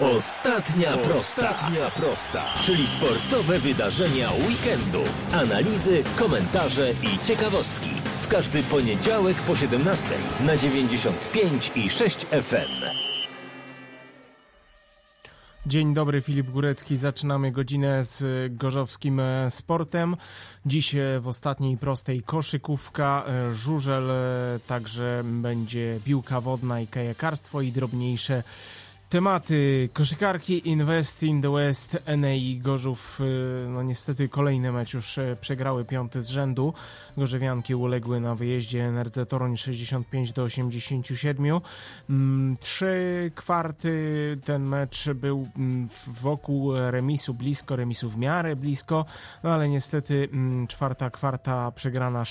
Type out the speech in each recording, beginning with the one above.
Ostatnia prosta, czyli sportowe wydarzenia weekendu. Analizy, komentarze i ciekawostki. W każdy poniedziałek po 17 na 95,6 FM. Dzień dobry, Filip Górecki. Zaczynamy godzinę z gorzowskim sportem. Dziś w ostatniej prostej koszykówka, żużel, także będzie piłka wodna i kajakarstwo i drobniejsze tematy. Koszykarki Invest in the West, NEI Gorzów, no niestety kolejny mecz już przegrały, 5. z rzędu. Gorzewianki uległy na wyjeździe NRD Toruń 65-87. 3 kwarty ten mecz był wokół remisu, blisko remisu, w miarę blisko, no ale niestety 4. kwarta przegrana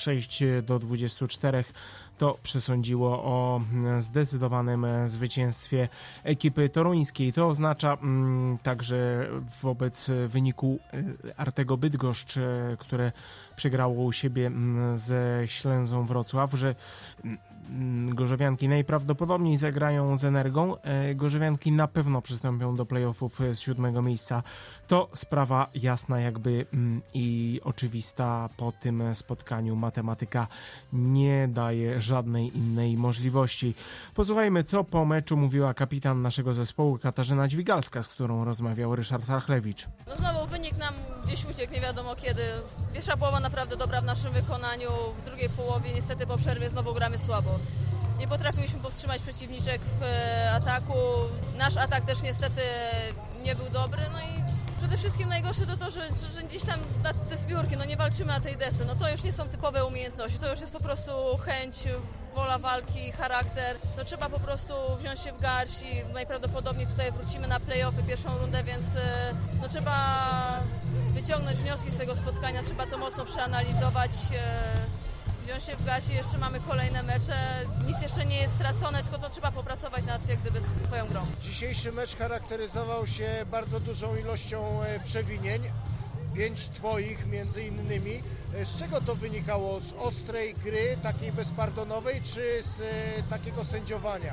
6-24. To przesądziło o zdecydowanym zwycięstwie ekipy toruńskiej. To oznacza także wobec wyniku Artego Bydgoszcz, które przegrało u siebie ze Ślęzą Wrocław, że gorzowianki najprawdopodobniej zagrają z Energą. Gorzowianki na pewno przystąpią do playoffów z 7. miejsca. To sprawa jasna jakby i oczywista po tym spotkaniu. Matematyka nie daje żadnej innej możliwości. Posłuchajmy, co po meczu mówiła kapitan naszego zespołu Katarzyna Dźwigalska, z którą rozmawiał Ryszard Archlewicz. No znowu wynik nam gdzieś uciekł, nie wiadomo kiedy. Pierwsza połowa naprawdę dobra w naszym wykonaniu, w drugiej połowie niestety po przerwie znowu gramy słabo. Nie potrafiliśmy powstrzymać przeciwniczek w ataku, nasz atak też niestety nie był dobry, no i przede wszystkim najgorsze to, że gdzieś tam na te zbiórki, no nie walczymy na tej desce, no to już nie są typowe umiejętności, to już jest po prostu chęć, wola walki, charakter, to trzeba po prostu wziąć się w garść i najprawdopodobniej tutaj wrócimy na play-offy, pierwszą rundę, więc no trzeba wyciągnąć wnioski z tego spotkania, trzeba to mocno przeanalizować, wziąć się w garść i jeszcze mamy kolejne mecze, nic jeszcze nie jest stracone, tylko to trzeba popracować nad jak gdyby swoją grą. Dzisiejszy mecz charakteryzował się bardzo dużą ilością przewinień, 5 twoich między innymi. Z czego to wynikało? Z ostrej gry, takiej bezpardonowej, czy z takiego sędziowania?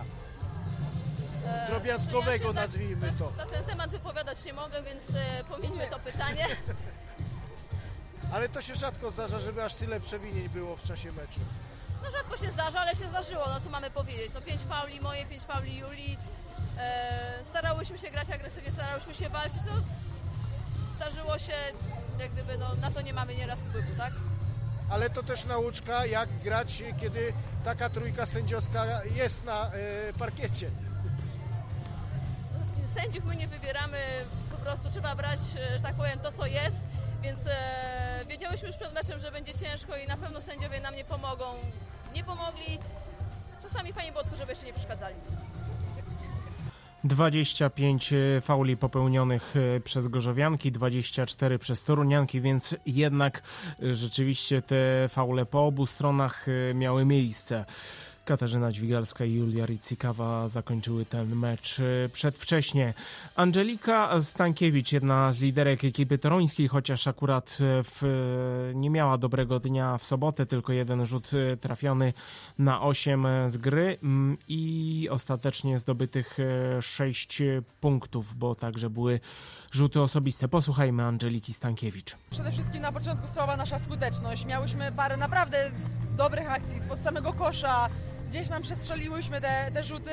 Drobiazgowego, nazwijmy to. Na ten temat wypowiadać nie mogę, więc pomińmy to pytanie. Ale to się rzadko zdarza, żeby aż tyle przewinień było w czasie meczu. No rzadko się zdarza, ale się zdarzyło, no co mamy powiedzieć. No 5 fauli moje, 5 fauli Julii. Starałyśmy się grać agresywnie, starałyśmy się walczyć, no zdarzyło się, jak gdyby, no na to nie mamy nieraz wpływu, tak? Ale to też nauczka, jak grać, kiedy taka trójka sędziowska jest na parkiecie. Sędziów my nie wybieramy, po prostu trzeba brać, że tak powiem, to co jest. Więc wiedziałyśmy już przed meczem, że będzie ciężko i na pewno sędziowie nam nie pomogą. Nie pomogli. Czasami fajnie było tylko, żeby jeszcze nie przeszkadzali. 25 fauli popełnionych przez gorzowianki, 24 przez torunianki, więc jednak rzeczywiście te faule po obu stronach miały miejsce. Katarzyna Dźwigalska i Julia Ricikawa zakończyły ten mecz przedwcześnie. Angelika Stankiewicz, jedna z liderek ekipy toruńskiej, chociaż akurat nie miała dobrego dnia w sobotę, tylko 1 rzut trafiony na 8 z gry i ostatecznie zdobytych 6 punktów, bo także były rzuty osobiste. Posłuchajmy Angeliki Stankiewicz. Przede wszystkim na początku słaba nasza skuteczność. Miałyśmy parę naprawdę dobrych akcji spod samego kosza. Gdzieś nam przestrzeliłyśmy te rzuty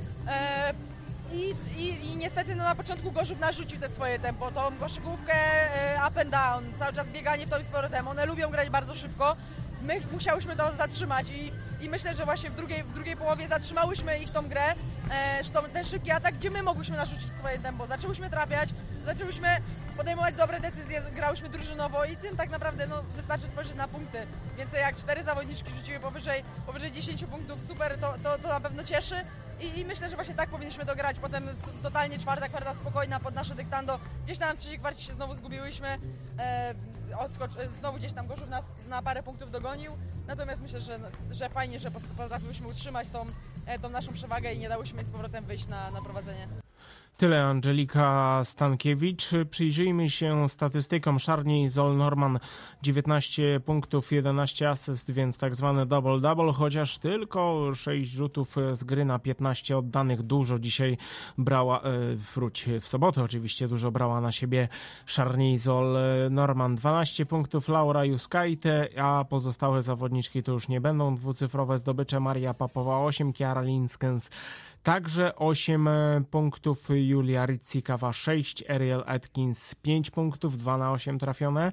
i niestety no, na początku Gorzów narzucił te swoje tempo, tą koszykówkę up and down, cały czas bieganie w tą z powrotem. One lubią grać bardzo szybko, my musiałyśmy to zatrzymać i myślę, że właśnie w drugiej połowie zatrzymałyśmy ich tą grę, ten szybki atak, gdzie my mogłyśmy narzucić swoje tempo. Zaczęłyśmy trafiać, zaczęłyśmy podejmować dobre decyzje, grałyśmy drużynowo i tym tak naprawdę no, wystarczy spojrzeć na punkty. Więc jak 4 zawodniczki rzuciły powyżej 10 punktów, super, to na pewno cieszy. I myślę, że właśnie tak powinniśmy to grać. Potem totalnie 4. kwarta spokojna pod nasze dyktando. Gdzieś tam w 3. kwarcie się znowu zgubiłyśmy. Znowu gdzieś tam Gorzów nas na parę punktów dogonił. Natomiast myślę, że fajnie, że potrafiłyśmy utrzymać tą naszą przewagę i nie dałyśmy z powrotem wyjść na prowadzenie. Tyle Angelika Stankiewicz. Przyjrzyjmy się statystykom. Szarni Zol Norman 19 punktów, 11 asyst, więc tak zwany double-double, chociaż tylko 6 rzutów z gry na 15 oddanych. Dużo dzisiaj brała, w sobotę oczywiście dużo brała na siebie Szarni Zol Norman. 12 punktów Laura Juskajte, a pozostałe zawodniczki to już nie będą dwucyfrowe zdobycze. Maria Papowa 8, Kiara Linskens także 8 punktów, Julia Rycikawa 6, Ariel Atkins 5 punktów, 2 na 8 trafione,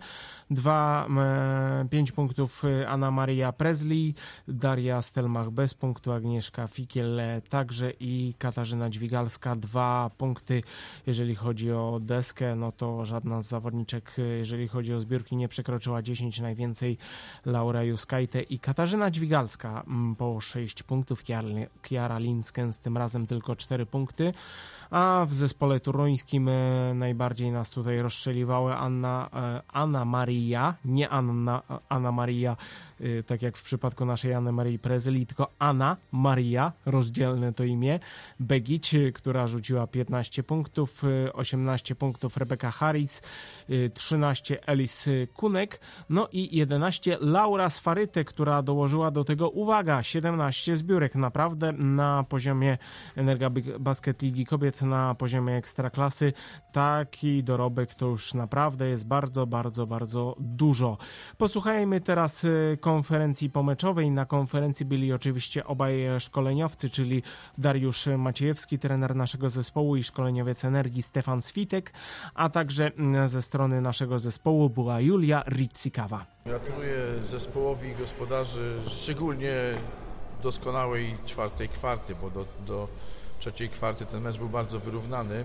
5 punktów Anna Maria Presley, Daria Stelmach bez punktu, Agnieszka Fikiel także i Katarzyna Dźwigalska 2 punkty. Jeżeli chodzi o deskę, no to żadna z zawodniczek, jeżeli chodzi o zbiórki, nie przekroczyła 10, najwięcej Laura Juskajte i Katarzyna Dźwigalska po 6 punktów, Kiara Linskens tym razem tylko 4 punkty, a w zespole toruńskim najbardziej nas tutaj rozstrzeliwały Anna Maria, nie Anna Maria, tak jak w przypadku naszej Anny Marii Presley, tylko Anna Maria, rozdzielne to imię, Begić, która rzuciła 15 punktów, 18 punktów Rebeka Harris, 13 Elis Kunek, no i 11 Laura Sfaryte, która dołożyła do tego, uwaga, 17 zbiórek. Naprawdę na poziomie Energa Basket Ligi Kobiet, na poziomie ekstraklasy taki dorobek to już naprawdę jest bardzo, bardzo, bardzo dużo. Posłuchajmy teraz konferencji pomeczowej. Na konferencji byli oczywiście obaj szkoleniowcy, czyli Dariusz Maciejewski, trener naszego zespołu, i szkoleniowiec Energii Stefan Switek, a także ze strony naszego zespołu była Julia Rycikawa. Gratuluję zespołowi gospodarzy szczególnie doskonałej czwartej kwarty, bo do trzeciej kwarty ten mecz był bardzo wyrównany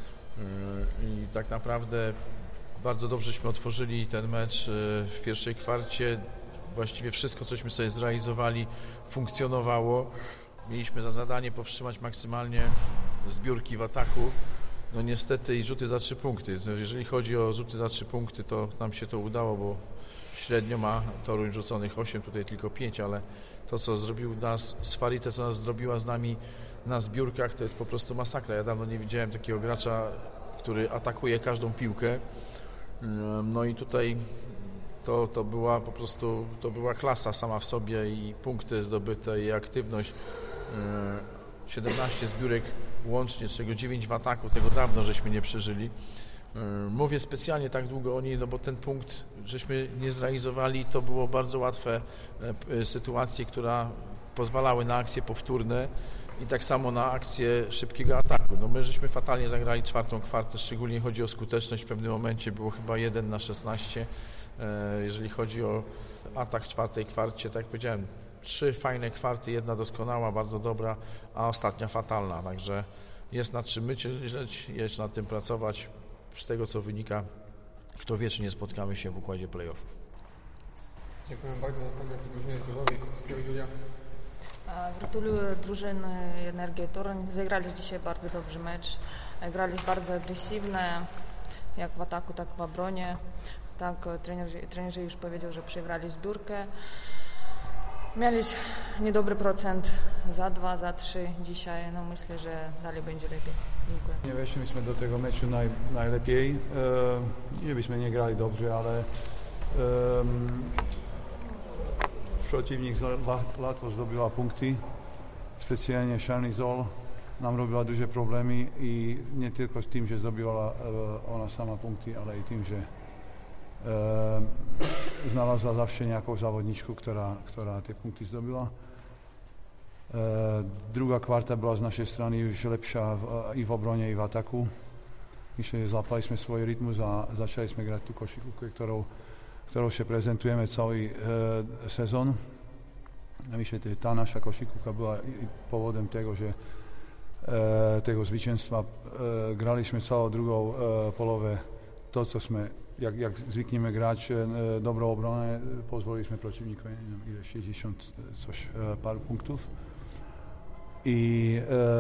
i tak naprawdę bardzo dobrześmy otworzyli ten mecz w pierwszej kwarcie. Właściwie wszystko, cośmy sobie zrealizowali, funkcjonowało. Mieliśmy za zadanie powstrzymać maksymalnie zbiórki w ataku. No niestety i rzuty za 3 punkty. Jeżeli chodzi o rzuty za 3 punkty, to nam się to udało, bo średnio ma Toruń rzuconych 8, tutaj tylko 5, ale to, co zrobił nas Sfarite, co nas zrobiła z nami na zbiórkach, to jest po prostu masakra. Ja dawno nie widziałem takiego gracza, który atakuje każdą piłkę. No i tutaj to była po prostu, to była klasa sama w sobie i punkty zdobyte i aktywność. 17 zbiórek łącznie, z czego 9 w ataku, tego dawno żeśmy nie przeżyli. Mówię specjalnie tak długo o niej, no bo ten punkt żeśmy nie zrealizowali, to było bardzo łatwe sytuacje, które pozwalały na akcje powtórne i tak samo na akcję szybkiego ataku. No my żeśmy fatalnie zagrali czwartą kwartę, szczególnie chodzi o skuteczność, w pewnym momencie było chyba 1 na 16. Jeżeli chodzi o atak w czwartej kwarcie, tak jak powiedziałem, 3 fajne kwarty, 1 doskonała, bardzo dobra, a ostatnia fatalna, także jest nad czym myśleć, jest nad tym pracować. Z tego, co wynika, kto wie, czy nie spotkamy się w układzie play-offów. Dziękuję bardzo. Zostawiam drużynie z Gorzowej, Kopskiego Julia. Gratuluję drużyny Energii Toruń. Zagrali dzisiaj bardzo dobry mecz. Grali bardzo agresywnie, jak w ataku, tak w obronie. Tak, trener już powiedział, że przegrali zbiórkę. Mieli niedobry procent za 2, za 3 dzisiaj. No myślę, że dalej będzie lepiej. Dziękuję. Nie weszliśmy do tego meczu najlepiej. Nie byśmy nie grali dobrze, ale przeciwnik łatwo zdobyła punkty. Specjalnie Szarni Zol nam robiła duże problemy i nie tylko z tym, że zdobyła ona sama punkty, ale i tym, że znalazła zawsze nejakou zawodniczkę, która te punkty zdobyła. Druga kwarta była z naszej strony już lepsza i w obronie, i w ataku. Myślę, że złapaliśmy swój rytmus a zaczęliśmy grać tu koszykówkę, którą się prezentujemy cały sezon. Myślę, że ta nasza koszykówka była powodem tego, że tego zwycięstwa graliśmy całą drugą połowę to, co sme jak zvykneme grać dobrą obronę, pozwoliliśmy przeciwnikowi 60 coś paru punktów. I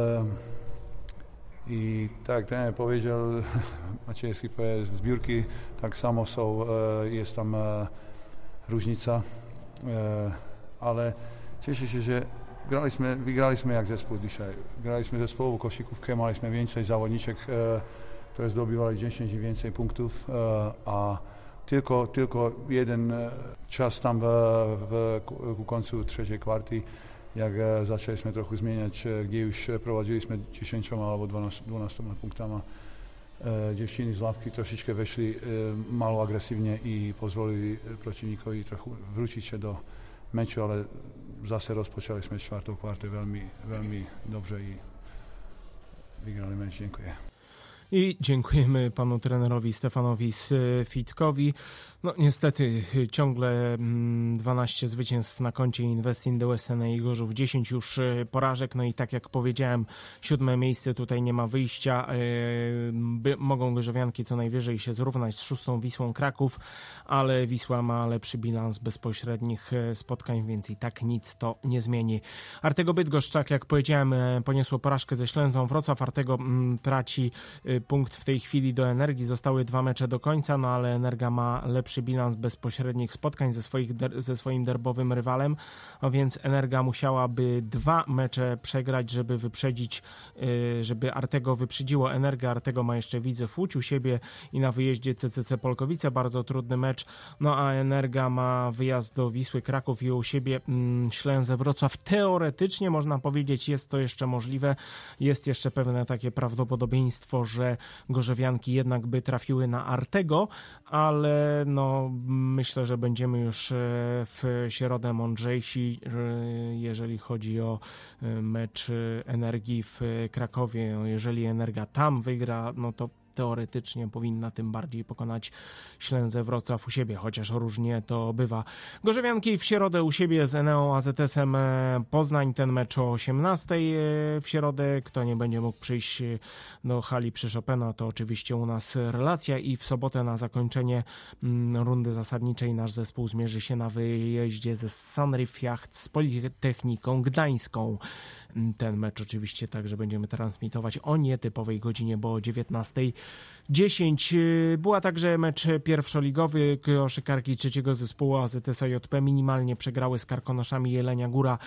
tak trener powiedział, Maciejewski powiedział, zbiórki tak samo są, jest tam różnica, ale cieszę się, że wygraliśmy jak zespół dzisiaj. Graliśmy zespołową koszykówkę, mieliśmy więcej zawodniczek, które zdobywali 10 i więcej punktów, a tylko jeden czas tam ku końcu trzeciej kwarty, jak zaczęliśmy trochę zmieniać, gdzie już prowadziliśmy 10 albo 12 punktami. Dziewczyny z ławki troszeczkę weszli mało agresywnie i pozwolili przeciwnikowi trochę wrócić się do meczu, ale zase rozpoczęliśmy czwartą kwartę veľmi dobrze i wygrali mecz. Dziękuję. I dziękujemy panu trenerowi Stefanowi Fitkowi. No niestety ciągle 12 zwycięstw na koncie Invest in the Western i Gorzów, 10 już porażek. No i tak jak powiedziałem, 7 miejsce, tutaj nie ma wyjścia. Mogą gorzowianki co najwyżej się zrównać z 6. Wisłą Kraków, ale Wisła ma lepszy bilans bezpośrednich spotkań, więc i tak nic to nie zmieni. Artego Bydgoszcz, tak jak powiedziałem, poniosło porażkę ze Ślęzą Wrocław. Artego traci punkt w tej chwili do Energii. Zostały 2 mecze do końca, no ale Energa ma lepszy bilans bezpośrednich spotkań ze swoim derbowym rywalem, a więc Energa musiałaby 2 mecze przegrać, żeby wyprzedzić, żeby Artego wyprzedziło Energę. Artego ma jeszcze Widzew Łódź u siebie i na wyjeździe CCC Polkowice, bardzo trudny mecz, no a Energa ma wyjazd do Wisły Kraków i u siebie Ślęzę Wrocław. Teoretycznie można powiedzieć, jest to jeszcze możliwe, jest jeszcze pewne takie prawdopodobieństwo, że gorzowianki jednak by trafiły na Artego, ale no myślę, że będziemy już w środę mądrzejsi, jeżeli chodzi o mecz Energii w Krakowie. No, jeżeli Energa tam wygra, no to teoretycznie powinna tym bardziej pokonać Ślęzę Wrocław u siebie, chociaż różnie to bywa. Gorzowianki w środę u siebie z Eneo AZS-em Poznań, ten mecz o 18 w środę. Kto nie będzie mógł przyjść do hali przy Chopina, to oczywiście u nas relacja i w sobotę na zakończenie rundy zasadniczej nasz zespół zmierzy się na wyjeździe ze Sunreef Yacht z Politechniką Gdańską. Ten mecz oczywiście także będziemy transmitować o nietypowej godzinie, bo o 19:10. Była także mecz pierwszoligowy. Koszykarki trzeciego zespołu AZS JP minimalnie przegrały z Karkonoszami Jelenia Góra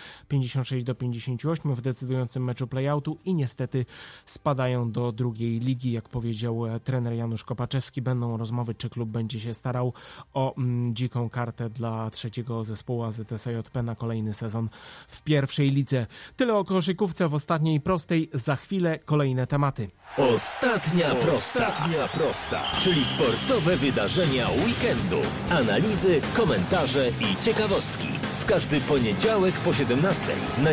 56-58 w decydującym meczu playoutu i niestety spadają do drugiej ligi. Jak powiedział trener Janusz Kopaczewski, będą rozmowy, czy klub będzie się starał o dziką kartę dla trzeciego zespołu AZS JP na kolejny sezon w pierwszej lidze. Tyle o koszykówce w ostatniej prostej. Za chwilę kolejne tematy. Ostatnia prosta, czyli sportowe wydarzenia weekendu. Analizy, komentarze i ciekawostki. W każdy poniedziałek po 17 na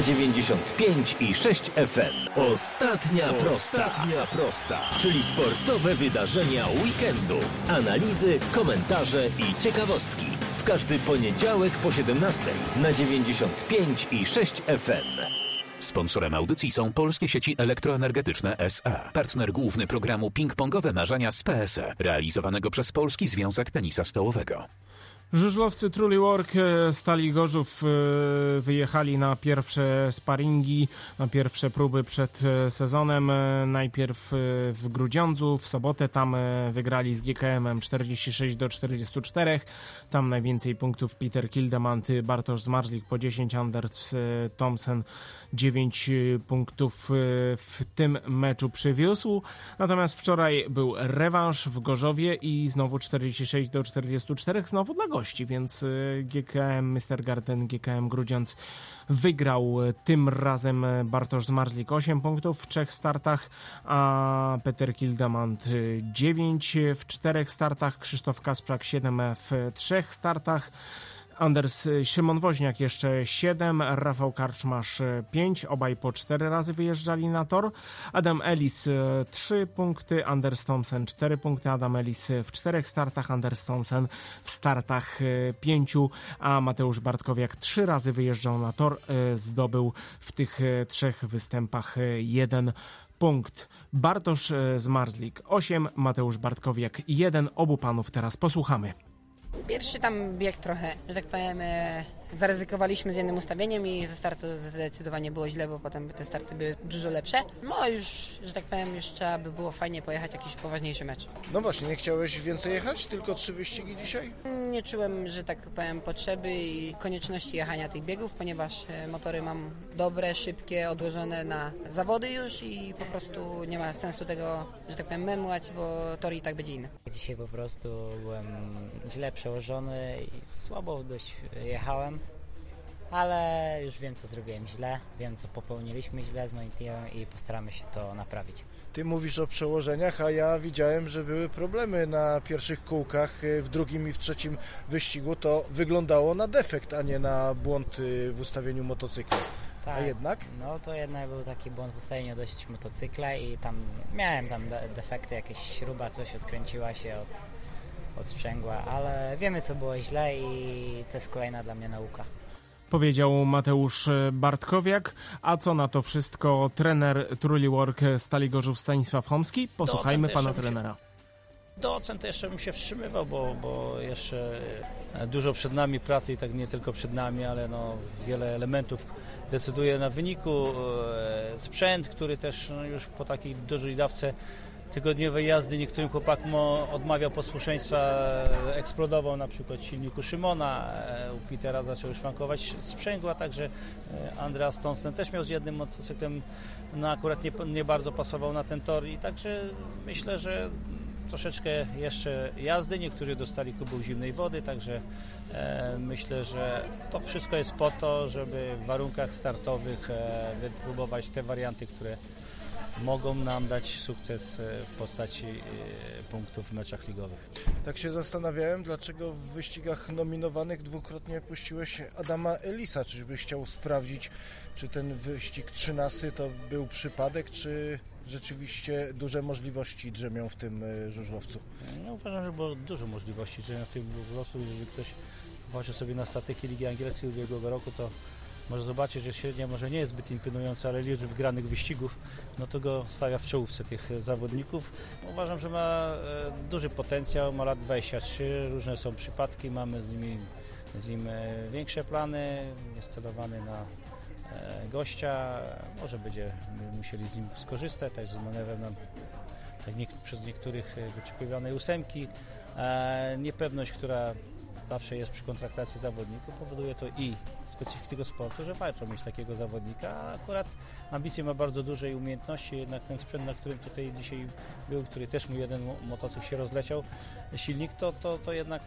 95,6 FM. Ostatnia prosta, czyli sportowe wydarzenia weekendu. Analizy, komentarze i ciekawostki. W każdy poniedziałek po 17 na 95,6 FM. Sponsorem audycji są Polskie Sieci Elektroenergetyczne S.A. Partner główny programu Ping-Pongowe Marzenia z PSE, realizowanego przez Polski Związek Tenisa Stołowego. Żużlowcy Truly Work Stali Gorzów wyjechali na pierwsze sparingi, na pierwsze próby przed sezonem. Najpierw w Grudziądzu, w sobotę tam wygrali z GKM-em 46-44. Tam najwięcej punktów Peter Kildemand, Bartosz Zmarzlik po 10, Anders Thompson 9 punktów w tym meczu przywiózł. Natomiast wczoraj był rewanż w Gorzowie i znowu 46-44, znowu dla gości, więc GKM Mr. Garden, GKM Grudziądz wygrał tym razem. Bartosz Zmarzlik 8 punktów w 3 startach, a Peter Kildemand 9 w 4 startach, Krzysztof Kasprzak 7 w 3 startach, Szymon Woźniak jeszcze 7, Rafał Karczmasz 5, obaj po 4 razy wyjeżdżali na tor. Adam Ellis 3 punkty, Anders Thompson 4 punkty, Adam Ellis w 4 startach, Anders Thompson w startach 5, a Mateusz Bartkowiak 3 razy wyjeżdżał na tor, zdobył w tych 3 występach 1 punkt. Bartosz Zmarzlik 8, Mateusz Bartkowiak 1. Obu panów teraz posłuchamy. Pierwszy tam bieg trochę, że tak powiem, zaryzykowaliśmy z jednym ustawieniem i ze startu zdecydowanie było źle, bo potem te starty były dużo lepsze. No już, że tak powiem, już trzeba by było fajnie pojechać jakiś poważniejszy mecz. No właśnie, nie chciałeś więcej jechać? Tylko 3 wyścigi dzisiaj? Nie czułem, że tak powiem, potrzeby i konieczności jechania tych biegów, ponieważ motory mam dobre, szybkie, odłożone na zawody już i po prostu nie ma sensu tego, że tak powiem, memować, bo tor i tak będzie inny. Dzisiaj po prostu byłem źle przełożony i słabo dość jechałem, ale już wiem, co zrobiłem źle, wiem, co popełniliśmy źle z moim teamem i postaramy się to naprawić. Ty mówisz o przełożeniach, a ja widziałem, że były problemy na pierwszych kółkach, w drugim i w trzecim wyścigu. To wyglądało na defekt, a nie na błąd w ustawieniu motocykla. Tak, a jednak? No to jednak był taki błąd w ustawieniu dość motocykla i tam miałem defekty, jakieś śruba, coś odkręciła się od sprzęgła, ale wiemy, co było źle i to jest kolejna dla mnie nauka. Powiedział Mateusz Bartkowiak. A co na to wszystko trener Truliwork Stali Gorzów Stanisław Chomski? Posłuchajmy pana trenera. Do ocen to jeszcze bym się wstrzymywał, bo jeszcze dużo przed nami pracy i tak nie tylko przed nami, ale wiele elementów decyduje na wyniku. Sprzęt, który też już po takiej dużej dawce tygodniowej jazdy niektórym chłopakom odmawiał posłuszeństwa, eksplodował na przykład w silniku Szymona, u Petera zaczął szwankować sprzęgło, a także Andreas Thompson też miał z jednym motocyklem, akurat nie bardzo pasował na ten tor i także myślę, że troszeczkę jeszcze jazdy, niektórzy dostali kubeł zimnej wody, także myślę, że to wszystko jest po to, żeby w warunkach startowych wypróbować te warianty, które mogą nam dać sukces w postaci punktów w meczach ligowych. Tak się zastanawiałem, dlaczego w wyścigach nominowanych dwukrotnie puściłeś Adama Elisa. Czyżbyś chciał sprawdzić, czy ten wyścig 13 to był przypadek, czy rzeczywiście duże możliwości drzemią w tym żużlowcu? No, uważam, że było dużo możliwości drzemią w tym żużlowcu. Jeżeli ktoś popatrzy sobie na statyki Ligi Angielskiej ubiegłego roku, to może zobaczyć, że średnia może nie jest zbyt imponująca, ale liczba wygranych wyścigów, no to go stawia w czołówce tych zawodników. Uważam, że ma duży potencjał, ma lat 23, różne są przypadki, mamy z nim większe plany, jest celowany na gościa, może będziemy musieli z nim skorzystać, także z manewrem przez niektórych wyczekiwanej 8. Niepewność, która zawsze jest przy kontraktacji zawodników, powoduje to i specyfiki tego sportu, że warto mieć takiego zawodnika, a akurat ambicje ma bardzo duże i umiejętności, jednak ten sprzęt, na którym tutaj dzisiaj był, który też mu jeden motocykl się rozleciał, silnik, to jednak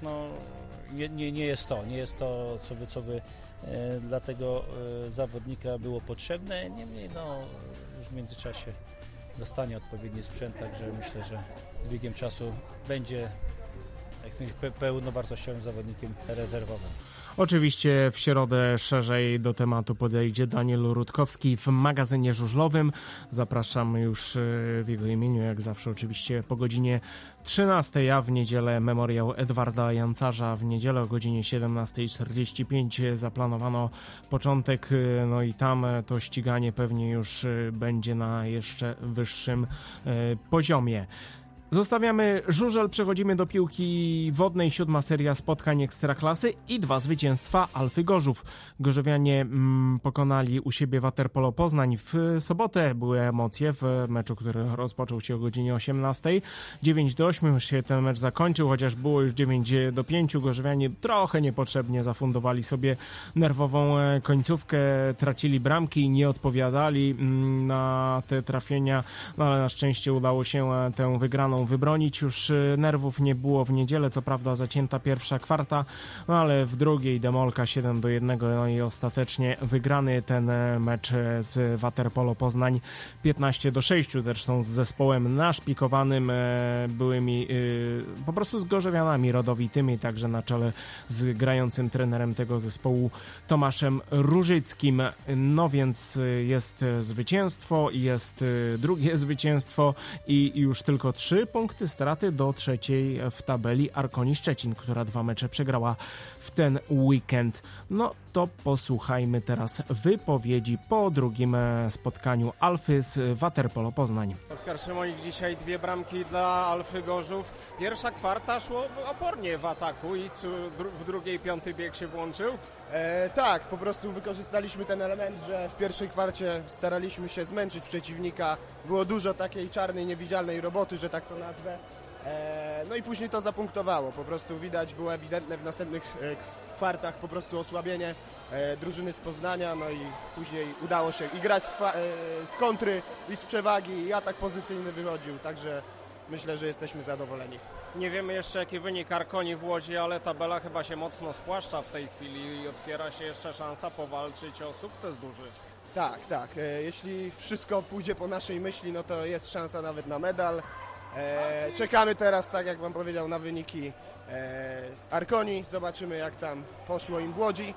nie jest to, co by dla tego zawodnika było potrzebne. Niemniej już w międzyczasie dostanie odpowiedni sprzęt, także myślę, że z biegiem czasu będzie pełnowartościowym zawodnikiem rezerwowym. Oczywiście w środę szerzej do tematu podejdzie Daniel Rutkowski w magazynie żużlowym. Zapraszam już w jego imieniu, jak zawsze oczywiście po godzinie 13, a w niedzielę memoriał Edwarda Jancarza. W niedzielę o godzinie 17:45 zaplanowano początek, no i tam to ściganie pewnie już będzie na jeszcze wyższym poziomie. Zostawiamy żużel, przechodzimy do piłki wodnej. 7. seria spotkań Ekstraklasy i 2 zwycięstwa Alfy Gorzów. Gorzowianie pokonali u siebie Waterpolo Poznań. W sobotę były emocje w meczu, który rozpoczął się o godzinie 18. 9-8 się ten mecz zakończył, chociaż było już 9-5. Gorzowianie trochę niepotrzebnie zafundowali sobie nerwową końcówkę, tracili bramki, nie odpowiadali na te trafienia, no ale na szczęście udało się tę wygraną wybronić. Już nerwów nie było w niedzielę, co prawda zacięta pierwsza kwarta, no ale w drugiej demolka 7-1, no i ostatecznie wygrany ten mecz z Waterpolo Poznań 15-6, zresztą z zespołem naszpikowanym, byłymi po prostu z gorzowianami rodowitymi, także na czele z grającym trenerem tego zespołu Tomaszem Różyckim. No więc jest zwycięstwo, jest drugie zwycięstwo i już tylko 3 punkty straty do trzeciej w tabeli Arkonii Szczecin, która 2 mecze przegrała w ten weekend. No to posłuchajmy teraz wypowiedzi po drugim spotkaniu Alfy z Waterpolo Poznań. Oskar Szymonik, dzisiaj 2 bramki dla Alfy Gorzów. Pierwsza kwarta szło opornie w ataku i w drugiej 5. bieg się włączył? Tak, po prostu wykorzystaliśmy ten element, że w pierwszej kwarcie staraliśmy się zmęczyć przeciwnika. Było dużo takiej czarnej, niewidzialnej roboty, że tak to nazwę. No i później to zapunktowało. Po prostu widać, było ewidentne w następnych kwartach po prostu osłabienie drużyny z Poznania, no i później udało się i grać z kontry i z przewagi i atak pozycyjny wychodził, także myślę, że jesteśmy zadowoleni. Nie wiemy jeszcze jaki wynik Arkonii w Łodzi, ale tabela chyba się mocno spłaszcza w tej chwili i otwiera się jeszcze szansa powalczyć o sukces duży. Tak. Jeśli wszystko pójdzie po naszej myśli, no to jest szansa nawet na medal. Czekamy teraz, tak jak wam powiedział, na wyniki Arkonii. Zobaczymy jak tam poszło im w Łodzi.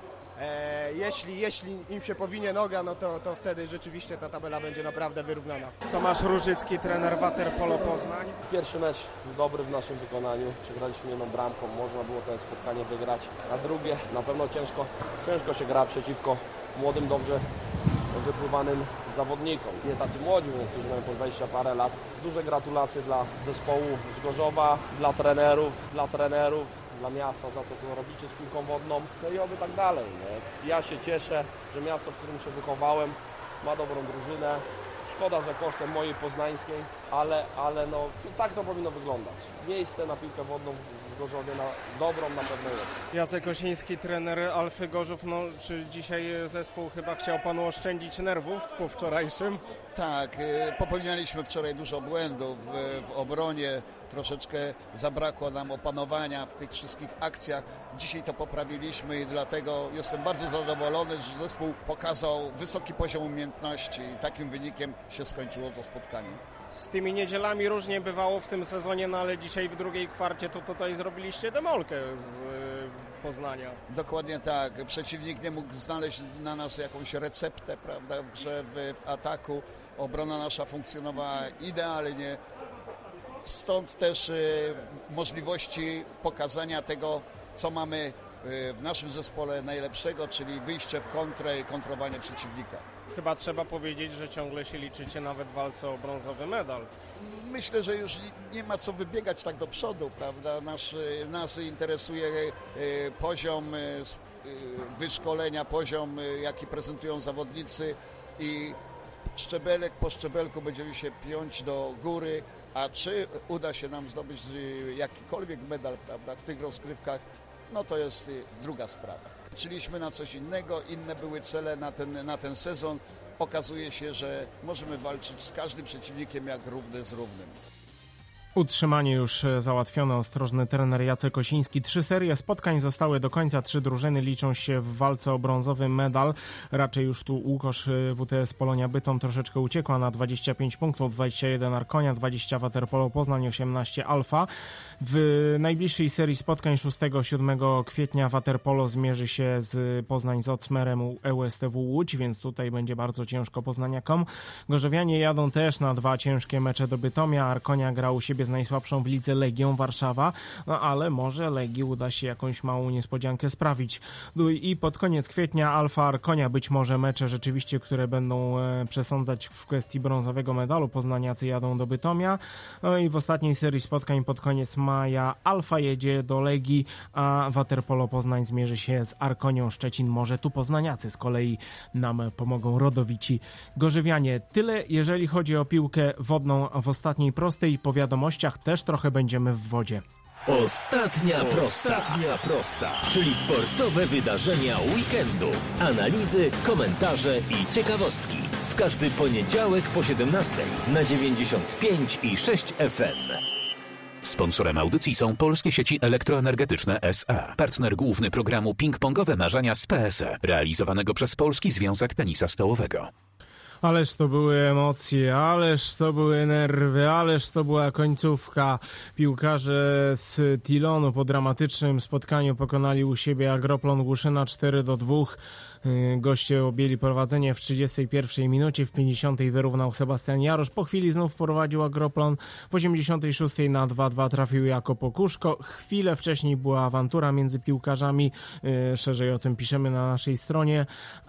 Jeśli im się powinie noga, no to wtedy rzeczywiście ta tabela będzie naprawdę wyrównana. Tomasz Różycki, trener Waterpolo Poznań. Pierwszy mecz dobrý w naszym wykonaniu. Przegraliśmy 1 bramką, można było to spotkanie wygrać. A drugie, na pewno ciężko się gra przeciwko młodym, dobrze wypływanym zawodnikom. Nie tacy młodzi, którzy mają po 20 parę lat. Duże gratulacje dla zespołu z Gorzowa, dla trenerów, dla miasta za to, co robicie z piłką wodną. No i oby tak dalej. Nie? Ja się cieszę, że miasto, w którym się wychowałem, ma dobrą drużynę. Szkoda, że kosztem mojej poznańskiej, ale no tak to powinno wyglądać. Miejsce na piłkę wodną w Gorzowie dobrą na pewno jest. Jacek Osiński, trener Alfy Gorzów. No, czy dzisiaj zespół chyba chciał panu oszczędzić nerwów po wczorajszym? Tak, popełnialiśmy wczoraj dużo błędów w obronie. Troszeczkę zabrakło nam opanowania w tych wszystkich akcjach. Dzisiaj to poprawiliśmy i dlatego jestem bardzo zadowolony, że zespół pokazał wysoki poziom umiejętności i takim wynikiem się skończyło to spotkanie. Z tymi niedzielami różnie bywało w tym sezonie, no ale dzisiaj w drugiej kwarcie to tutaj zrobiliście demolkę z Poznania. Dokładnie tak. Przeciwnik nie mógł znaleźć na nas jakąś receptę, prawda, że w ataku obrona nasza funkcjonowała idealnie. Stąd też możliwości pokazania tego, co mamy w naszym zespole najlepszego, czyli wyjście w kontrę i kontrowanie przeciwnika. Chyba trzeba powiedzieć, że ciągle się liczycie nawet w walce o brązowy medal. Myślę, że już nie ma co wybiegać tak do przodu, prawda? Nas interesuje poziom wyszkolenia, poziom, jaki prezentują zawodnicy i szczebelek po szczebelku będziemy się piąć do góry, a czy uda się nam zdobyć jakikolwiek medal, prawda, w tych rozgrywkach, no to jest druga sprawa. Liczyliśmy na coś innego, inne były cele na ten sezon. Okazuje się, że możemy walczyć z każdym przeciwnikiem jak równy z równym. Utrzymanie już załatwione, ostrożny trener Jacek Osiński. 3 serie spotkań zostały do końca, 3 drużyny liczą się w walce o brązowy medal. Raczej już tu Łukosz WTS Polonia Bytom troszeczkę uciekła na 25 punktów, 21 Arkonia, 20 Waterpolo Poznań, 18 Alfa. W najbliższej serii spotkań 6-7 kwietnia Waterpolo zmierzy się z Poznań z Ocmerem ŁSTW Łódź, więc tutaj będzie bardzo ciężko poznaniakom. Gorzowianie jadą też na 2 ciężkie mecze do Bytomia. Arkonia gra u siebie z najsłabszą w lidze Legią Warszawa, no ale może Legii uda się jakąś małą niespodziankę sprawić. I pod koniec kwietnia Alfa Arkonia, być może mecze rzeczywiście, które będą przesądzać w kwestii brązowego medalu. Poznaniacy jadą do Bytomia. No i w ostatniej serii spotkań pod koniec maja Alfa jedzie do Legii, a Waterpolo Poznań zmierzy się z Arkonią Szczecin. Może tu poznaniacy z kolei nam pomogą, rodowici gorzywianie. Tyle jeżeli chodzi o piłkę wodną w ostatniej prostej. Po wiadomościach też trochę będziemy w wodzie. Ostatnia prosta, czyli sportowe wydarzenia weekendu. Analizy, komentarze i ciekawostki. W każdy poniedziałek po 17 na 95,6 FM. Sponsorem audycji są Polskie Sieci Elektroenergetyczne S.A. Partner główny programu Ping-Pongowe Marzenia z PSE, realizowanego przez Polski Związek Tenisa Stołowego. Ależ to były emocje, ależ to były nerwy, ależ to była końcówka. Piłkarze z Tilonu po dramatycznym spotkaniu pokonali u siebie Agroplon Głuszyna 4-2. Goście objęli prowadzenie w 31 minucie, w 50 wyrównał Sebastian Jarosz. Po chwili znów prowadził Agroplon. W 86 na 2-2 trafił Jakub Okuszko. Chwilę wcześniej była awantura między piłkarzami. Szerzej o tym piszemy na naszej stronie.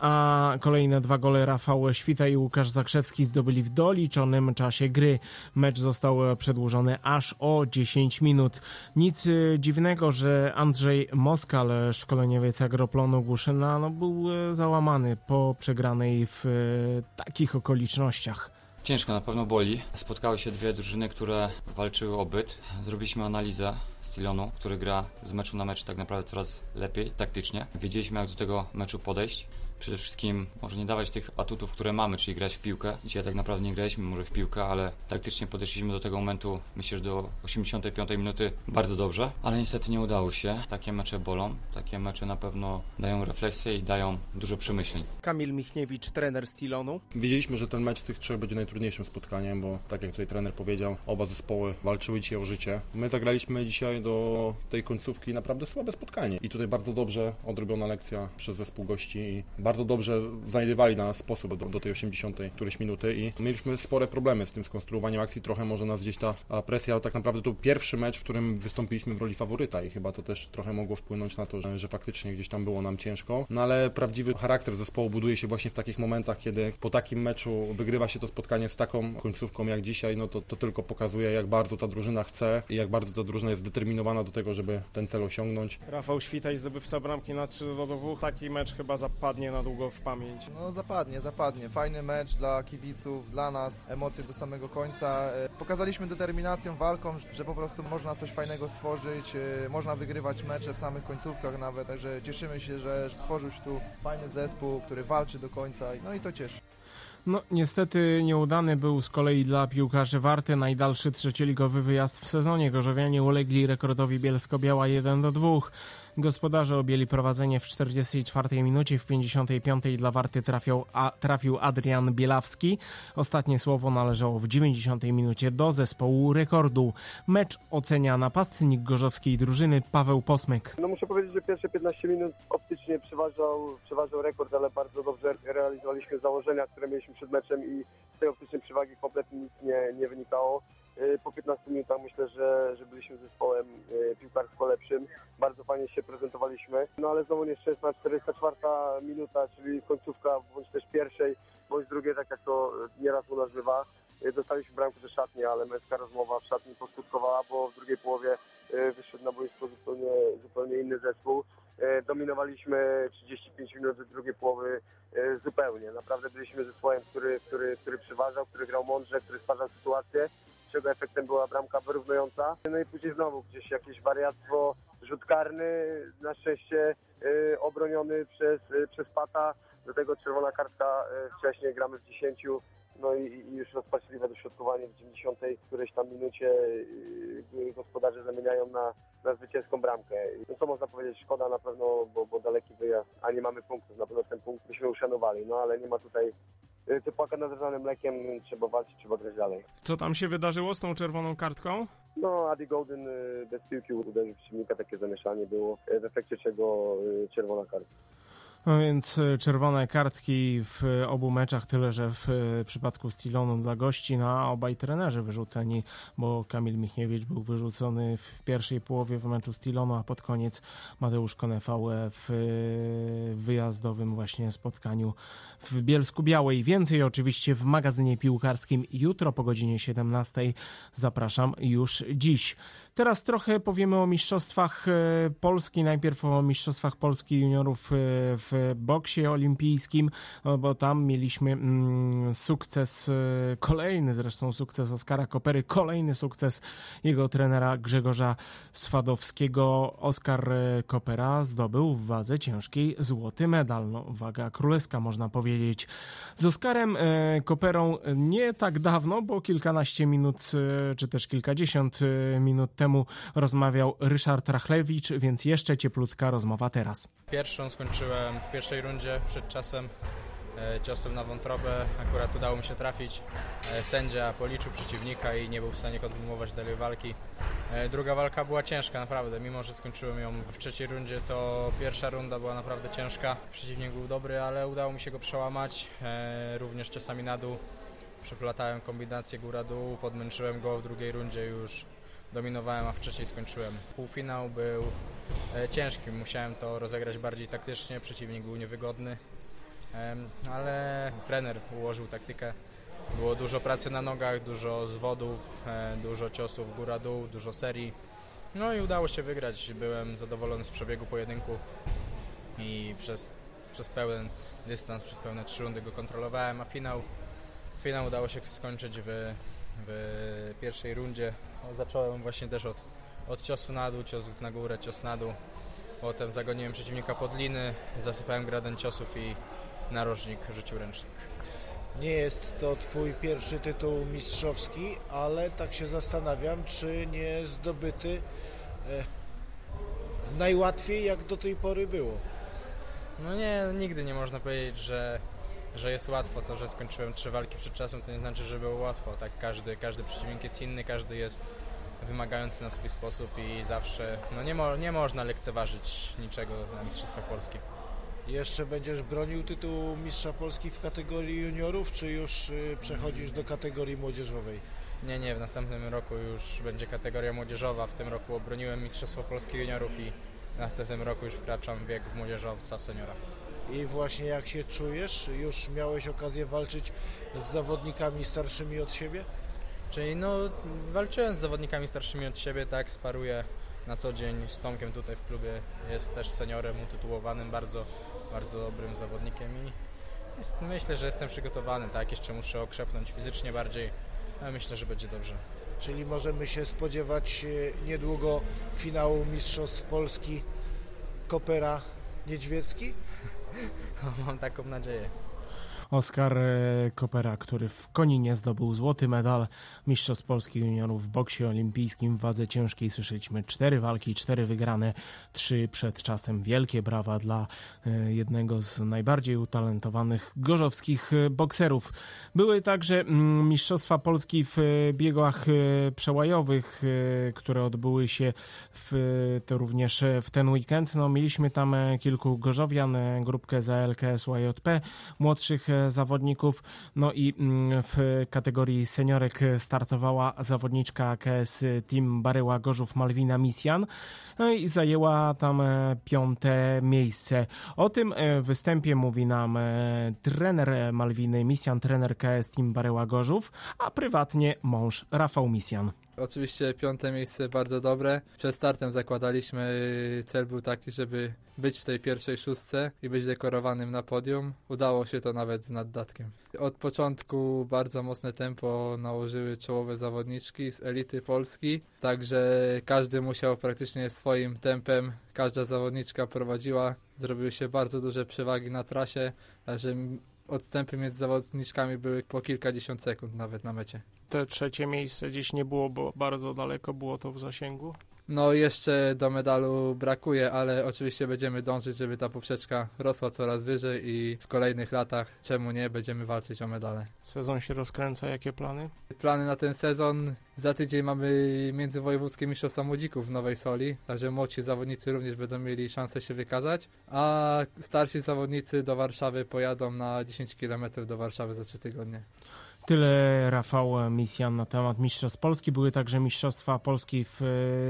A kolejne 2 gole Rafał Świta i Łukasz Zakrzewski zdobyli w doliczonym czasie gry. Mecz został przedłużony aż o 10 minut. Nic dziwnego, że Andrzej Moskal, szkoleniowiec Agroplonu Głuszyna, był załamany po przegranej w takich okolicznościach. Ciężko, na pewno boli. Spotkały się dwie drużyny, które walczyły o byt. Zrobiliśmy analizę z Tilonu, który gra z meczu na mecz tak naprawdę coraz lepiej, taktycznie. Wiedzieliśmy, jak do tego meczu podejść. Przede wszystkim może nie dawać tych atutów, które mamy, czyli grać w piłkę. Dzisiaj tak naprawdę nie graliśmy może w piłkę, ale taktycznie podeszliśmy do tego momentu, myślę, że do 85 minuty bardzo dobrze, ale niestety nie udało się. Takie mecze bolą, takie mecze na pewno dają refleksję i dają dużo przemyśleń. Kamil Michniewicz, trener z Tilonu. Wiedzieliśmy, że ten mecz z tych trzech będzie najtrudniejszym spotkaniem, bo tak jak tutaj trener powiedział, oba zespoły walczyły dzisiaj o życie. My zagraliśmy dzisiaj do tej końcówki naprawdę słabe spotkanie i tutaj bardzo dobrze odrobiona lekcja przez zespół gości i bardzo dobrze znajdywali na nas sposób do tej 80 którejś minuty i mieliśmy spore problemy z tym skonstruowaniem akcji. Trochę może nas gdzieś ta presja, tak naprawdę to pierwszy mecz, w którym wystąpiliśmy w roli faworyta i chyba to też trochę mogło wpłynąć na to, że faktycznie gdzieś tam było nam ciężko. No ale prawdziwy charakter zespołu buduje się właśnie w takich momentach, kiedy po takim meczu wygrywa się to spotkanie z taką końcówką jak dzisiaj, no to tylko pokazuje, jak bardzo ta drużyna chce i jak bardzo ta drużyna jest zdeterminowana do tego, żeby ten cel osiągnąć. Rafał Świtaj, zdobywca bramki na 3-2. Taki mecz chyba zapadnie na długo w pamięć. No zapadnie. Fajny mecz dla kibiców, dla nas, emocje do samego końca. Pokazaliśmy determinacją, walką, że po prostu można coś fajnego stworzyć, można wygrywać mecze w samych końcówkach nawet, także cieszymy się, że stworzył się tu fajny zespół, który walczy do końca, no i to cieszy. No niestety nieudany był z kolei dla piłkarzy Warty najdalszy trzecioligowy wyjazd w sezonie. Gorzowianie ulegli rekordowi Bielsko-Biała 1-2. Gospodarze objęli prowadzenie w 44 minucie, w 55 dla Warty trafił Adrian Bielawski. Ostatnie słowo należało w 90 minucie do zespołu rekordu. Mecz ocenia napastnik gorzowskiej drużyny Paweł Posmyk. No muszę powiedzieć, że pierwsze 15 minut optycznie przeważał rekord, ale bardzo dobrze realizowaliśmy założenia, które mieliśmy przed meczem i z tej optycznej przewagi kompletnie nic nie wynikało. Po 15 minutach myślę, że byliśmy zespołem piłkarsko lepszym. Bardzo fajnie się prezentowaliśmy. No ale znowu nieszczęsna 44 minuta, czyli końcówka bądź też pierwszej, bądź drugiej, tak jak to nieraz u nas bywa. Dostaliśmy bramkę do szatni, ale męska rozmowa w szatni poskutkowała, bo w drugiej połowie wyszedł na boisko zupełnie inny zespół. Dominowaliśmy 35 minut do drugiej połowy zupełnie. Naprawdę byliśmy zespołem, który przyważał, który grał mądrze, który stwarzał sytuację, czego efektem była bramka wyrównująca. No i później znowu gdzieś jakieś wariactwo, rzut karny, na szczęście obroniony przez Pata, do tego czerwona kartka wcześniej, gramy w 10, no i już rozpaczliwe dośrodkowanie w 90 którejś tam minucie gospodarze zamieniają na zwycięską bramkę. No co można powiedzieć, szkoda na pewno, bo daleki wyjazd, a nie mamy punktów, na pewno ten punkt byśmy uszanowali, no ale nie ma tutaj to płaka nad zrzanym mlekiem, trzeba walczyć, trzeba grać dalej. Co tam się wydarzyło z tą czerwoną kartką? No, Adi Golden bez piłki uderzył przeciwnika, takie zamieszanie było, w efekcie czego czerwona kartka. No więc czerwone kartki w obu meczach, tyle że w przypadku z Tilonu dla gości, na obaj trenerzy wyrzuceni, bo Kamil Michniewicz był wyrzucony w pierwszej połowie w meczu z Tilonu, a pod koniec Mateusz Konefał w wyjazdowym właśnie spotkaniu w Bielsku-Białej. Więcej oczywiście w magazynie piłkarskim jutro po godzinie 17. Zapraszam już dziś. Teraz trochę powiemy o mistrzostwach Polski. Najpierw o mistrzostwach Polski juniorów w boksie olimpijskim, bo tam mieliśmy sukces, kolejny zresztą sukces Oskara Kopery, kolejny sukces jego trenera Grzegorza Swadowskiego. Oskar Kopera zdobył w wadze ciężkiej złoty medal. No, waga królewska można powiedzieć. Z Oskarem Koperą nie tak dawno, bo kilkanaście minut, czy też kilkadziesiąt minut temu rozmawiał Ryszard Rachlewicz, więc jeszcze cieplutka rozmowa teraz. Pierwszą skończyłem w pierwszej rundzie przed czasem. ciosów na wątrobę. Akurat udało mi się trafić. Sędzia policzył przeciwnika i nie był w stanie kontynuować dalej walki. Druga walka była ciężka naprawdę, mimo że skończyłem ją w trzeciej rundzie, to pierwsza runda była naprawdę ciężka. Przeciwnik był dobry, ale udało mi się go przełamać, również ciosami na dół. Przeplatałem kombinację góra-dół, podmęczyłem go w drugiej rundzie, już dominowałem, a w trzeciej skończyłem. Półfinał był ciężki, musiałem to rozegrać bardziej taktycznie, przeciwnik był niewygodny, ale trener ułożył taktykę. Było dużo pracy na nogach, dużo zwodów, dużo ciosów góra-dół, dużo serii. No i udało się wygrać. Byłem zadowolony z przebiegu pojedynku i przez pełen dystans, przez pełne 3 rundy go kontrolowałem, a finał udało się skończyć w pierwszej rundzie. Zacząłem właśnie też od ciosu na dół, cios na górę, cios na dół. Potem zagoniłem przeciwnika pod liny, zasypałem gradem ciosów i narożnik rzucił ręcznik. Nie jest to twój pierwszy tytuł mistrzowski, ale tak się zastanawiam, czy nie zdobyty najłatwiej, jak do tej pory było. No nie, nigdy nie można powiedzieć, że jest łatwo. To, że skończyłem 3 walki przed czasem, to nie znaczy, że było łatwo. Tak, każdy przeciwnik jest inny, każdy jest wymagający na swój sposób i zawsze nie można lekceważyć niczego na Mistrzostwach Polski. Jeszcze będziesz bronił tytułu mistrza Polski w kategorii juniorów, czy już przechodzisz do kategorii młodzieżowej? Nie, w następnym roku już będzie kategoria młodzieżowa. W tym roku obroniłem Mistrzostwo Polski juniorów i w następnym roku już wkraczam w wiek młodzieżowca seniora. I właśnie jak się czujesz? Już miałeś okazję walczyć z zawodnikami starszymi od siebie? Czyli walczyłem z zawodnikami starszymi od siebie, tak, sparuję na co dzień z Tomkiem tutaj w klubie, jest też seniorem utytułowanym, bardzo, bardzo dobrym zawodnikiem i myślę, że jestem przygotowany, tak, jeszcze muszę okrzepnąć fizycznie bardziej, ale myślę, że będzie dobrze. Czyli możemy się spodziewać niedługo finału Mistrzostw Polski Kopera-Niedźwiecki? Mam taką nadzieję. Oskar Kopera, który w Koninie zdobył złoty medal Mistrzostw Polski juniorów w boksie olimpijskim w wadze ciężkiej. Słyszeliśmy 4 walki, 4 wygrane, 3 przed czasem. Wielkie brawa dla jednego z najbardziej utalentowanych gorzowskich bokserów. Były także Mistrzostwa Polski w biegach przełajowych, które odbyły się to również w ten weekend. Mieliśmy tam kilku gorzowian, grupkę za LKS YJP, młodszych zawodników, i w kategorii seniorek startowała zawodniczka AKS Team Baryła Gorzów Malwina Misjan i zajęła tam 5. miejsce. O tym występie mówi nam trener Malwiny Misjan, trener KS Team Baryła Gorzów, a prywatnie mąż Rafał Misjan. Oczywiście 5. miejsce bardzo dobre. Przed startem zakładaliśmy, cel był taki, żeby być w tej pierwszej 6 i być dekorowanym na podium. Udało się to nawet z naddatkiem. Od początku bardzo mocne tempo nałożyły czołowe zawodniczki z elity Polski, także każdy musiał praktycznie swoim tempem, każda zawodniczka prowadziła, zrobiły się bardzo duże przewagi na trasie, także odstępy między zawodniczkami były po kilkadziesiąt sekund nawet na mecie. Te 3. miejsce gdzieś nie było, bo bardzo daleko było to w zasięgu? Jeszcze do medalu brakuje, ale oczywiście będziemy dążyć, żeby ta poprzeczka rosła coraz wyżej i w kolejnych latach, czemu nie, będziemy walczyć o medale. Sezon się rozkręca, jakie plany? Plany na ten sezon, za tydzień mamy międzywojewódzkie mistrzostwa młodzików w Nowej Soli, także młodsi zawodnicy również będą mieli szansę się wykazać, a starsi zawodnicy do Warszawy pojadą na 10 km do Warszawy za 3 tygodnie. Tyle Rafał Misjan na temat Mistrzostw Polski. Były także Mistrzostwa Polski w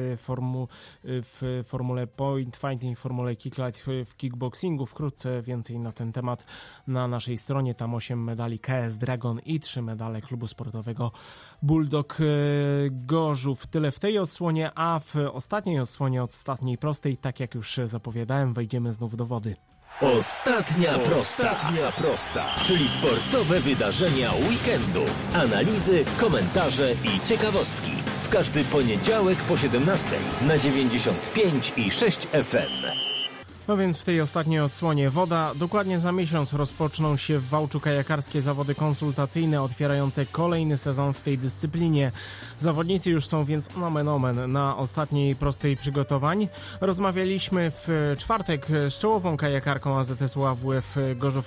formule point fighting, w formule kicklight, w kickboxingu. Wkrótce więcej na ten temat na naszej stronie. Tam 8 medali KS Dragon i 3 medale klubu sportowego Bulldog Gorzów. Tyle w tej odsłonie, a w ostatniej odsłonie, ostatniej prostej, tak jak już zapowiadałem, wejdziemy znów do wody. Ostatnia prosta, czyli sportowe wydarzenia weekendu. Analizy, komentarze i ciekawostki. W każdy poniedziałek po 17 na 95,6 FM. No więc w tej ostatniej odsłonie woda. Dokładnie za miesiąc rozpoczną się w Wałczu kajakarskie zawody konsultacyjne otwierające kolejny sezon w tej dyscyplinie. Zawodnicy już są więc nomen omen na ostatniej prostej przygotowań. Rozmawialiśmy w czwartek z czołową kajakarką AZS-u AWF Gorzów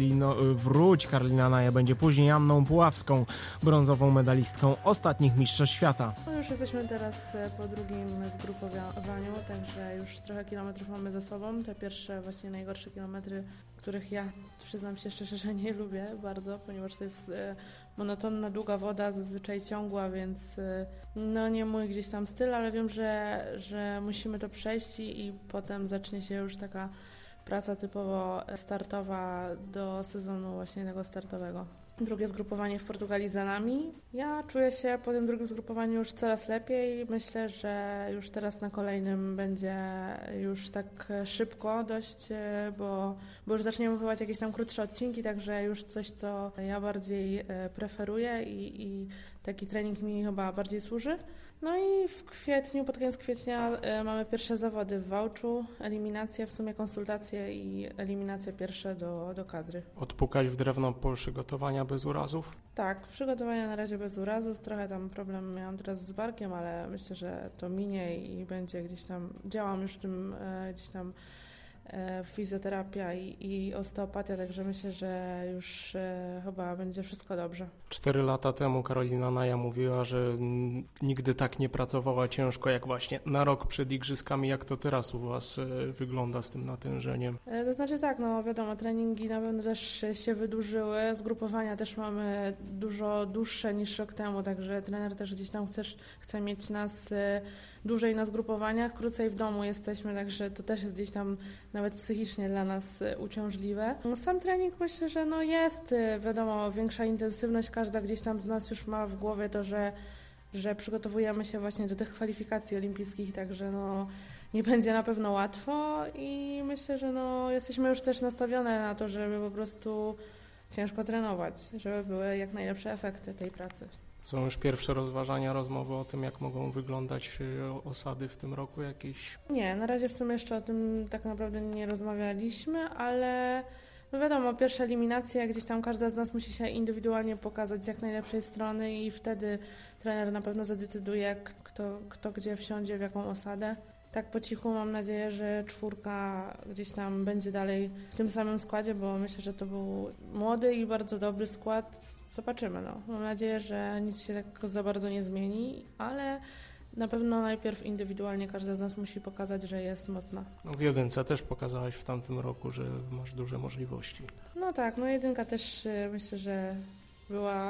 Karolina Naja będzie później Anną Puławską, brązową medalistką ostatnich mistrzostw świata. No już jesteśmy teraz po drugim zgrupowaniu, także już trochę kilometrów mamy za sobą. Te pierwsze, właśnie najgorsze kilometry, których ja przyznam się szczerze, że nie lubię bardzo, ponieważ to jest monotonna, długa woda, zazwyczaj ciągła, więc no nie mój gdzieś tam styl, ale wiem, że musimy to przejść i potem zacznie się już taka praca typowo startowa do sezonu właśnie tego startowego. Drugie zgrupowanie w Portugalii za nami. Ja czuję się po tym drugim zgrupowaniu już coraz lepiej. Myślę, że już teraz na kolejnym będzie już tak szybko dość, bo już zaczniemy pływać jakieś tam krótsze odcinki, także już coś, co ja bardziej preferuję i taki trening mi chyba bardziej służy. No i w kwietniu, pod koniec kwietnia mamy pierwsze zawody w Wałczu, eliminacje, w sumie konsultacje i eliminacje pierwsze do kadry. Odpukać w drewno przygotowania bez urazów? Tak, przygotowania na razie bez urazów, trochę tam problem miałam teraz z barkiem, ale myślę, że to minie i będzie gdzieś tam, działam już w tym gdzieś tam fizjoterapia i osteopatia, także myślę, że już chyba będzie wszystko dobrze. 4 lata temu Karolina Naja mówiła, że nigdy tak nie pracowała ciężko jak właśnie na rok przed igrzyskami. Jak to teraz u Was wygląda z tym natężeniem? To znaczy tak, no wiadomo, treningi na pewno też się wydłużyły, zgrupowania też mamy dużo dłuższe niż rok temu, także trener też gdzieś tam chce mieć nas dłużej na zgrupowaniach, krócej w domu jesteśmy, także to też jest gdzieś tam nawet psychicznie dla nas uciążliwe. Sam trening myślę, że no jest, wiadomo, większa intensywność, każda gdzieś tam z nas już ma w głowie to, że przygotowujemy się właśnie do tych kwalifikacji olimpijskich, także no nie będzie na pewno łatwo i myślę, że no jesteśmy już też nastawione na to, żeby po prostu ciężko trenować, żeby były jak najlepsze efekty tej pracy. Są już pierwsze rozważania, rozmowy o tym, jak mogą wyglądać osady w tym roku jakieś? Nie, na razie w sumie jeszcze o tym tak naprawdę nie rozmawialiśmy, ale no wiadomo, pierwsze eliminacje, gdzieś tam każda z nas musi się indywidualnie pokazać z jak najlepszej strony i wtedy trener na pewno zadecyduje, kto gdzie wsiądzie, w jaką osadę. Tak po cichu mam nadzieję, że 4 gdzieś tam będzie dalej w tym samym składzie, bo myślę, że to był młody i bardzo dobry skład. Zobaczymy, no. Mam nadzieję, że nic się tak za bardzo nie zmieni, ale na pewno najpierw indywidualnie każda z nas musi pokazać, że jest mocna. No w jedynce też pokazałaś w tamtym roku, że masz duże możliwości. No tak, no jedynka też myślę, że była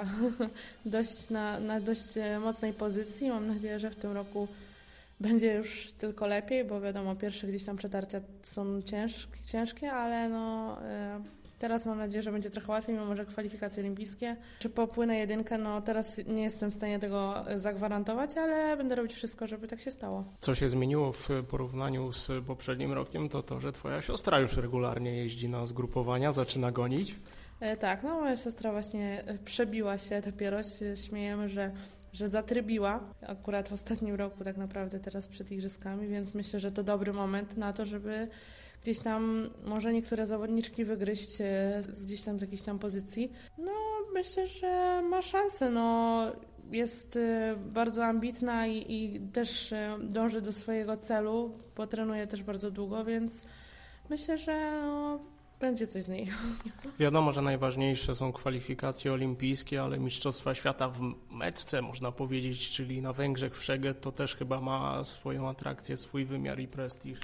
dość na dość mocnej pozycji. Mam nadzieję, że w tym roku będzie już tylko lepiej, bo wiadomo, pierwsze gdzieś tam przetarcia są ciężkie, ale no teraz mam nadzieję, że będzie trochę łatwiej, mimo że kwalifikacje olimpijskie. Czy popłynę jedynkę? No teraz nie jestem w stanie tego zagwarantować, ale będę robić wszystko, żeby tak się stało. Co się zmieniło w porównaniu z poprzednim rokiem, to że twoja siostra już regularnie jeździ na zgrupowania, zaczyna gonić? Tak, no moja siostra właśnie przebiła się dopiero, śmiejemy, że zatrybiła akurat w ostatnim roku tak naprawdę teraz przed igrzyskami, więc myślę, że to dobry moment na to, żeby gdzieś tam może niektóre zawodniczki wygryźć gdzieś tam z jakiejś tam pozycji. No myślę, że ma szansę, no jest bardzo ambitna i też dąży do swojego celu, bo trenuje też bardzo długo, więc myślę, że no, będzie coś z niej. Wiadomo, że najważniejsze są kwalifikacje olimpijskie, ale Mistrzostwa Świata w meczce, można powiedzieć, czyli na Węgrzech w Szeged, to też chyba ma swoją atrakcję, swój wymiar i prestiż.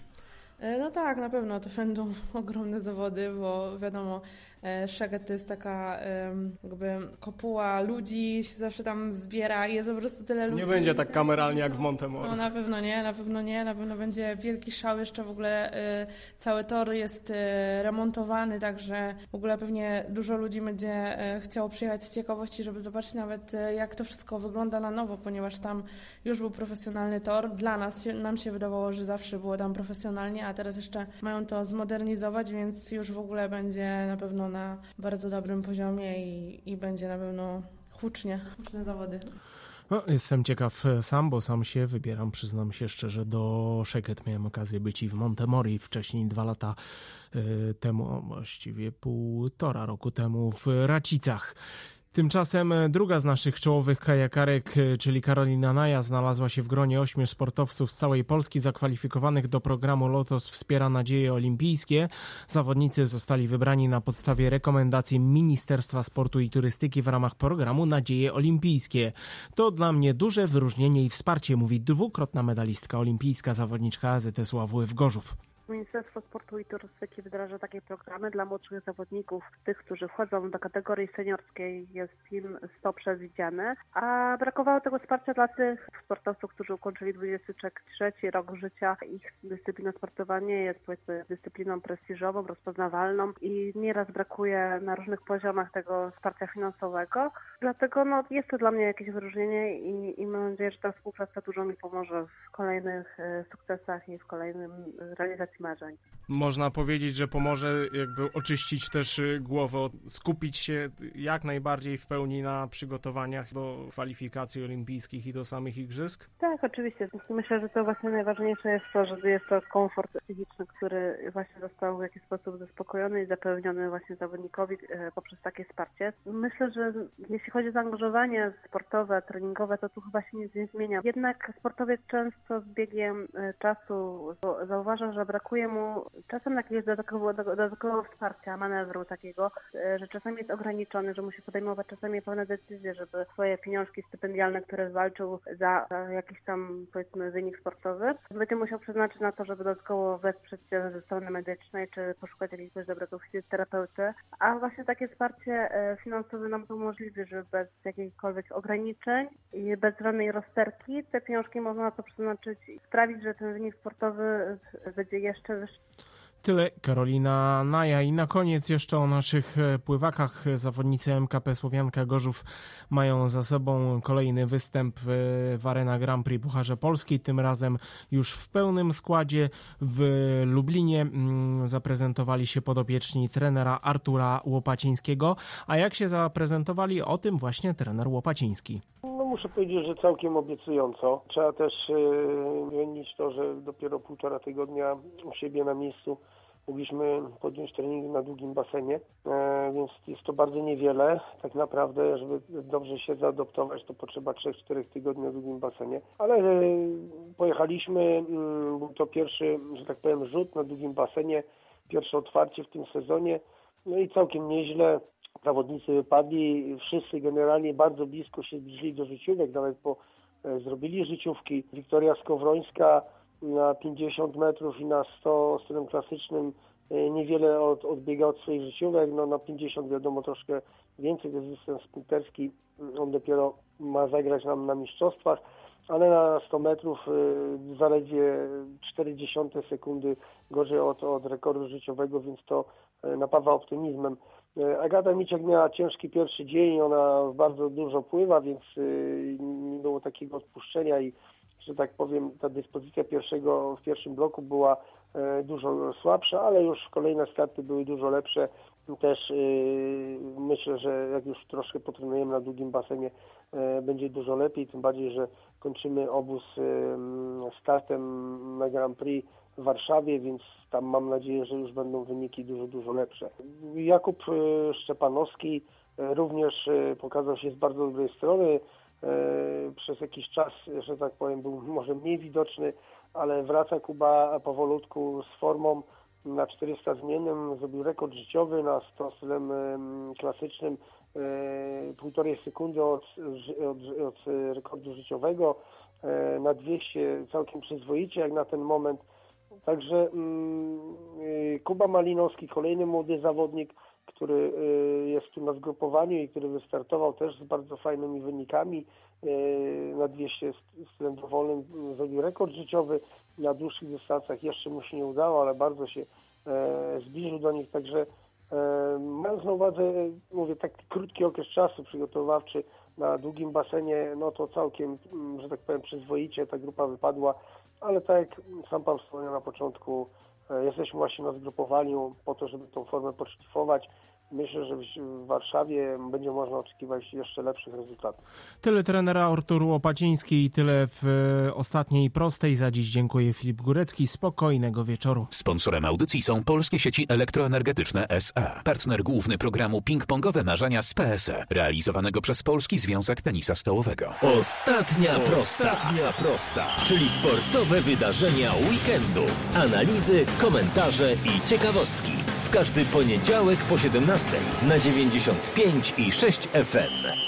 No tak, na pewno to będą ogromne zawody, bo wiadomo, Szeged to jest taka jakby kopuła ludzi, się zawsze tam zbiera i jest po prostu tyle ludzi. Nie będzie tak kameralnie jak w Montemor. No na pewno nie, na pewno będzie wielki szał, jeszcze w ogóle cały tor jest remontowany, także w ogóle pewnie dużo ludzi będzie chciało przyjechać z ciekawości, żeby zobaczyć nawet jak to wszystko wygląda na nowo, ponieważ tam już był profesjonalny tor. Dla nas, nam się wydawało, że zawsze było tam profesjonalnie, a teraz jeszcze mają to zmodernizować, więc już w ogóle będzie na pewno na bardzo dobrym poziomie i będzie na pewno huczne zawody. No, jestem ciekaw sam, bo sam się wybieram, przyznam się szczerze, do Szeket. Miałem okazję być i w Montemori wcześniej 2 lata temu, właściwie 1,5 roku temu w Racicach. Tymczasem druga z naszych czołowych kajakarek, czyli Karolina Naja, znalazła się w gronie 8 sportowców z całej Polski zakwalifikowanych do programu Lotos Wspiera Nadzieje Olimpijskie. Zawodnicy zostali wybrani na podstawie rekomendacji Ministerstwa Sportu i Turystyki w ramach programu Nadzieje Olimpijskie. To dla mnie duże wyróżnienie i wsparcie, mówi 2-krotna medalistka olimpijska, zawodniczka AZS AWF Gorzów. Ministerstwo Sportu i Turystyki wdraża takie programy dla młodszych zawodników, tych, którzy wchodzą do kategorii seniorskiej, jest im to przewidziane, a brakowało tego wsparcia dla tych sportowców, którzy ukończyli 23 rok życia. Ich dyscyplina sportowa nie jest, powiedzmy, dyscypliną prestiżową, rozpoznawalną i nieraz brakuje na różnych poziomach tego wsparcia finansowego. Dlatego jest to dla mnie jakieś wyróżnienie i mam nadzieję, że ta współpraca dużo mi pomoże w kolejnych sukcesach i w kolejnym realizacji marzeń. Można powiedzieć, że pomoże jakby oczyścić też głowę, skupić się jak najbardziej w pełni na przygotowaniach do kwalifikacji olimpijskich i do samych igrzysk? Tak, oczywiście. Myślę, że to właśnie najważniejsze jest to, że jest to komfort psychiczny, który właśnie został w jakiś sposób zaspokojony i zapewniony właśnie zawodnikowi poprzez takie wsparcie. Myślę, że jeśli chodzi o zaangażowanie sportowe, treningowe, to tu chyba się nic nie zmienia. Jednak sportowiec często z biegiem czasu zauważa, że brakuje mu czasem jakiegoś dodatkowego wsparcia, manewru takiego, że czasami jest ograniczony, że musi podejmować czasami pewne decyzje, żeby swoje pieniążki stypendialne, które walczył za jakiś tam, powiedzmy, wynik sportowy, będzie musiał przeznaczyć na to, żeby dodatkowo wesprzeć się ze strony medycznej, czy poszukać jakiegoś dobrego fizjoterapeuty. A właśnie takie wsparcie finansowe nam to umożliwi, że bez jakichkolwiek ograniczeń i bez żadnej rozterki te pieniążki można na to przeznaczyć i sprawić, że ten wynik sportowy będzie jeszcze wyższy. Tyle Karolina Naja. I na koniec jeszcze o naszych pływakach. Zawodnicy MKP Słowianka Gorzów mają za sobą kolejny występ w Arena Grand Prix Pucharze Polski. Tym razem już w pełnym składzie w Lublinie zaprezentowali się podopieczni trenera Artura Łopacińskiego. A jak się zaprezentowali? O tym właśnie trener Łopaciński. Muszę powiedzieć, że całkiem obiecująco. Trzeba też uwzględnić to, że dopiero 1,5 tygodnia u siebie na miejscu mogliśmy podjąć trening na długim basenie, więc jest to bardzo niewiele. Tak naprawdę, żeby dobrze się zaadoptować, to potrzeba 3-4 tygodni na długim basenie. Ale pojechaliśmy, był to pierwszy, że tak powiem, rzut na długim basenie, pierwsze otwarcie w tym sezonie, no i całkiem nieźle. Zawodnicy wypadli, wszyscy generalnie bardzo blisko się zbliżyli do życiówek, nawet zrobili życiówki. Wiktoria Skowrońska na 50 metrów i na 100 stylem klasycznym niewiele odbiega od swoich życiówek. No na 50 wiadomo troszkę więcej, to jest dystans sprinterski, on dopiero ma zagrać nam na mistrzostwach, ale na 100 metrów zaledwie 0,4 sekundy gorzej od rekordu życiowego, więc to napawa optymizmem. Agata Miciak miała ciężki pierwszy dzień, ona bardzo dużo pływa, więc nie było takiego odpuszczenia i, że tak powiem, ta dyspozycja w pierwszym bloku była dużo słabsza, ale już kolejne starty były dużo lepsze. Też myślę, że jak już troszkę potrenujemy na długim basenie, będzie dużo lepiej, tym bardziej, że kończymy obóz startem na Grand Prix w Warszawie, więc tam mam nadzieję, że już będą wyniki dużo lepsze. Jakub Szczepanowski również pokazał się z bardzo dobrej strony. Przez jakiś czas, że tak powiem, był może mniej widoczny, ale wraca Kuba powolutku z formą. Na 400 zmiennym zrobił rekord życiowy, na 100 stylem klasycznym 1,5 sekundy od rekordu życiowego, na 200 całkiem przyzwoicie jak na ten moment. Także Kuba Malinowski, kolejny młody zawodnik, który jest tu na zgrupowaniu i który wystartował też z bardzo fajnymi wynikami. Na 200 stylem dowolnym zrobił rekord życiowy, na dłuższych dystansach jeszcze mu się nie udało, ale bardzo się zbliżył do nich, także mając na uwadze, mówię, taki krótki okres czasu przygotowawczy na długim basenie, no to całkiem, że tak powiem, przyzwoicie ta grupa wypadła, ale tak jak sam Pan wspomniał na początku, jesteśmy właśnie na zgrupowaniu po to, żeby tą formę podszlifować. myślę, że w Warszawie będzie można oczekiwać jeszcze lepszych rezultatów. Tyle trenera Artur Łopaciński i tyle w ostatniej prostej. Za dziś dziękuję, Filip Górecki. Spokojnego wieczoru. Sponsorem audycji są Polskie Sieci Elektroenergetyczne S.A. Partner główny programu ping-pongowe narzędzia z PSE, realizowanego przez Polski Związek Tenisa Stołowego. Ostatnia prosta, czyli sportowe wydarzenia weekendu. Analizy, komentarze i ciekawostki. W każdy poniedziałek po 17 na 95,6 FM.